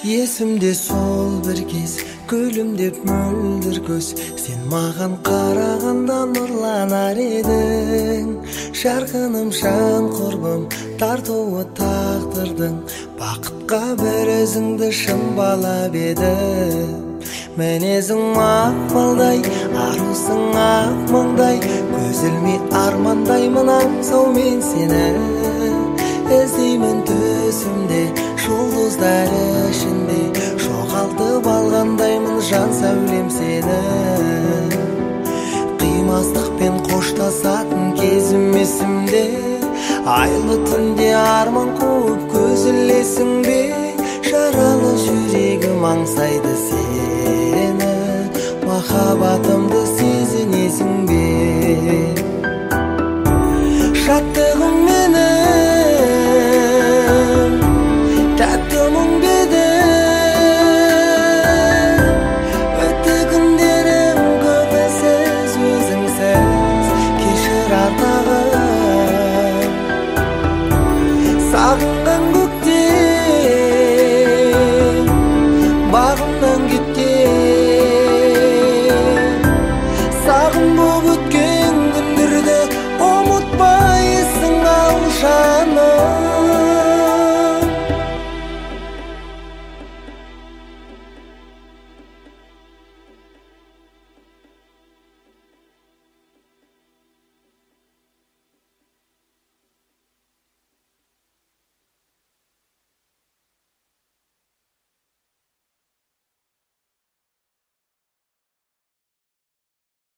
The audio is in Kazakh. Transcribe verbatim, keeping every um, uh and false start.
Есімде сол бір кез күлімдеп мөлдір көз, сен маған қарағанда нұрланар едің. Жарқыным, шын құрбым, тартуы тағдырдың, бақытқа бір өзіңді шын балап едің. Мінезің мақпалдай, арусың ақ маңдай, көз ілмей армандаймын аңсау мен сені. Іздеймін төсімде, жұлдыздар ішінде, жоғалтып алғандаймын жан сәулем сені. Қимастықпен қоштасатын кезім есімде, айлы түнде арман қуып көз ілесің бе? Жаралы жүрегім аңсайды сені, махаббатымды сезінесің бе? Шаттығым менің, тәтті мұң дедің. Өтті күндерім көңілсіз, өзіңсіз, кешір артағым. Сағынған